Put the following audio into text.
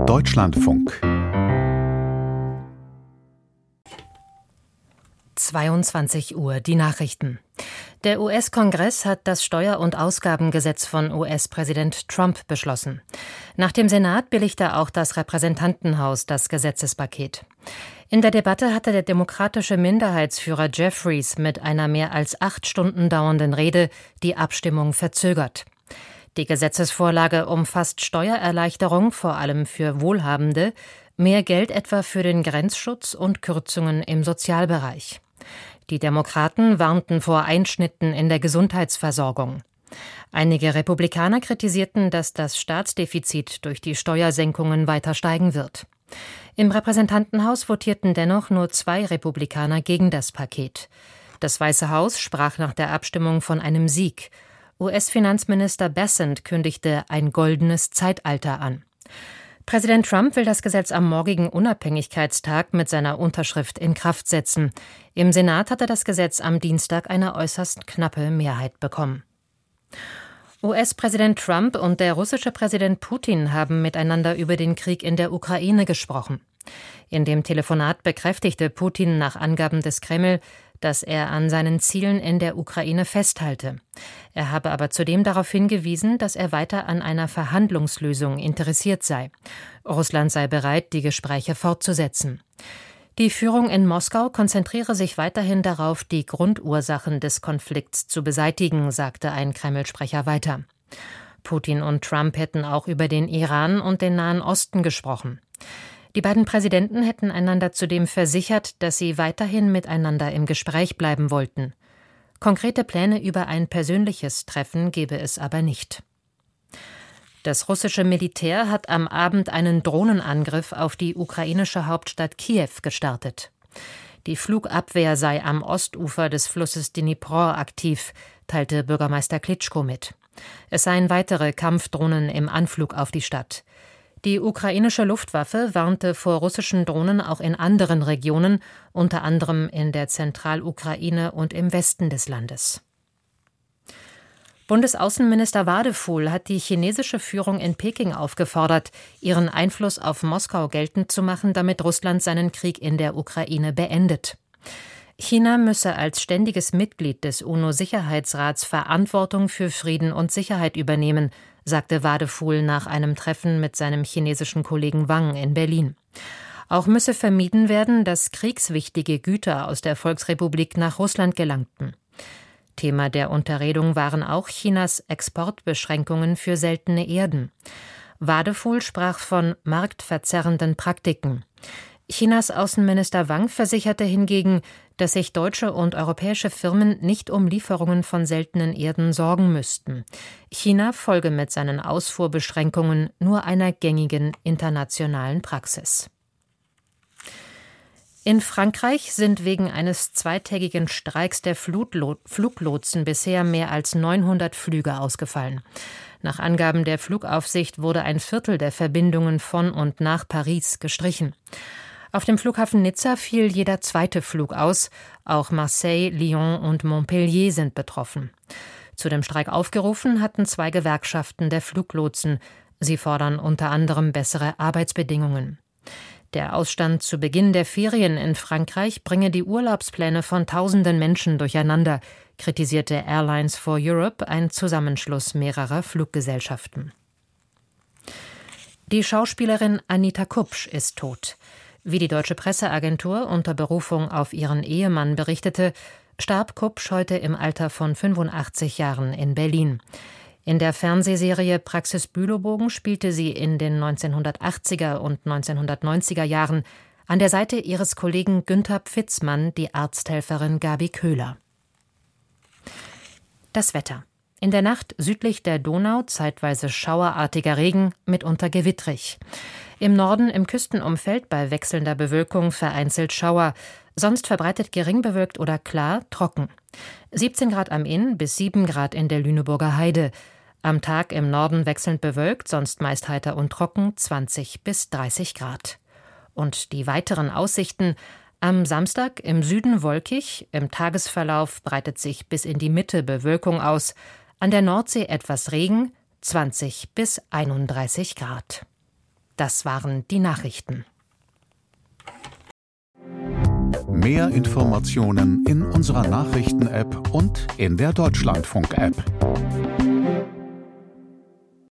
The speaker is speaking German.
Deutschlandfunk 22 Uhr, die Nachrichten. Der US-Kongress hat das Steuer- und Ausgabengesetz von US-Präsident Trump beschlossen. Nach dem Senat billigte auch das Repräsentantenhaus das Gesetzespaket. In der Debatte hatte der demokratische Minderheitsführer Jeffries mit einer mehr als 8 Stunden dauernden Rede die Abstimmung verzögert. Die Gesetzesvorlage umfasst Steuererleichterung, vor allem für Wohlhabende, mehr Geld etwa für den Grenzschutz und Kürzungen im Sozialbereich. Die Demokraten warnten vor Einschnitten in der Gesundheitsversorgung. Einige Republikaner kritisierten, dass das Staatsdefizit durch die Steuersenkungen weiter steigen wird. Im Repräsentantenhaus votierten dennoch nur 2 Republikaner gegen das Paket. Das Weiße Haus sprach nach der Abstimmung von einem Sieg. US-Finanzminister Bessent kündigte ein goldenes Zeitalter an. Präsident Trump will das Gesetz am morgigen Unabhängigkeitstag mit seiner Unterschrift in Kraft setzen. Im Senat hatte das Gesetz am Dienstag eine äußerst knappe Mehrheit bekommen. US-Präsident Trump und der russische Präsident Putin haben miteinander über den Krieg in der Ukraine gesprochen. In dem Telefonat bekräftigte Putin nach Angaben des Kreml, dass er an seinen Zielen in der Ukraine festhalte. Er habe aber zudem darauf hingewiesen, dass er weiter an einer Verhandlungslösung interessiert sei. Russland sei bereit, die Gespräche fortzusetzen. Die Führung in Moskau konzentriere sich weiterhin darauf, die Grundursachen des Konflikts zu beseitigen, sagte ein Kreml-Sprecher weiter. Putin und Trump hätten auch über den Iran und den Nahen Osten gesprochen. Die beiden Präsidenten hätten einander zudem versichert, dass sie weiterhin miteinander im Gespräch bleiben wollten. Konkrete Pläne über ein persönliches Treffen gebe es aber nicht. Das russische Militär hat am Abend einen Drohnenangriff auf die ukrainische Hauptstadt Kiew gestartet. Die Flugabwehr sei am Ostufer des Flusses Dnipro aktiv, teilte Bürgermeister Klitschko mit. Es seien weitere Kampfdrohnen im Anflug auf die Stadt. Die ukrainische Luftwaffe warnte vor russischen Drohnen auch in anderen Regionen, unter anderem in der Zentralukraine und im Westen des Landes. Bundesaußenminister Wadefuhl hat die chinesische Führung in Peking aufgefordert, ihren Einfluss auf Moskau geltend zu machen, damit Russland seinen Krieg in der Ukraine beendet. China müsse als ständiges Mitglied des UNO-Sicherheitsrats Verantwortung für Frieden und Sicherheit übernehmen, sagte Wadefuhl nach einem Treffen mit seinem chinesischen Kollegen Wang in Berlin. Auch müsse vermieden werden, dass kriegswichtige Güter aus der Volksrepublik nach Russland gelangten. Thema der Unterredung waren auch Chinas Exportbeschränkungen für seltene Erden. Wadefuhl sprach von marktverzerrenden Praktiken. Chinas Außenminister Wang versicherte hingegen, dass sich deutsche und europäische Firmen nicht um Lieferungen von seltenen Erden sorgen müssten. China folge mit seinen Ausfuhrbeschränkungen nur einer gängigen internationalen Praxis. In Frankreich sind wegen eines zweitägigen Streiks der Fluglotsen bisher mehr als 900 Flüge ausgefallen. Nach Angaben der Flugaufsicht wurde ein Viertel der Verbindungen von und nach Paris gestrichen. Auf dem Flughafen Nizza fiel jeder 2. Flug aus. Auch Marseille, Lyon und Montpellier sind betroffen. Zu dem Streik aufgerufen hatten 2 Gewerkschaften der Fluglotsen. Sie fordern unter anderem bessere Arbeitsbedingungen. Der Ausstand zu Beginn der Ferien in Frankreich bringe die Urlaubspläne von tausenden Menschen durcheinander, kritisierte Airlines for Europe, ein Zusammenschluss mehrerer Fluggesellschaften. Die Schauspielerin Anita Kupsch ist tot. Wie die deutsche Presseagentur unter Berufung auf ihren Ehemann berichtete, starb Kupsch heute im Alter von 85 Jahren in Berlin. In der Fernsehserie Praxis Bülow spielte sie in den 1980er und 1990er Jahren an der Seite ihres Kollegen Günther Pfitzmann die Arzthelferin Gabi Köhler. Das Wetter. In der Nacht südlich der Donau zeitweise schauerartiger Regen, mitunter gewittrig. Im Norden im Küstenumfeld bei wechselnder Bewölkung vereinzelt Schauer, sonst verbreitet gering bewölkt oder klar, trocken. 17 Grad am Inn bis 7 Grad in der Lüneburger Heide. Am Tag im Norden wechselnd bewölkt, sonst meist heiter und trocken, 20 bis 30 Grad. Und die weiteren Aussichten: am Samstag im Süden wolkig, im Tagesverlauf breitet sich bis in die Mitte Bewölkung aus, an der Nordsee etwas Regen, 20 bis 31 Grad. Das waren die Nachrichten. Mehr Informationen in unserer Nachrichten-App und in der Deutschlandfunk-App.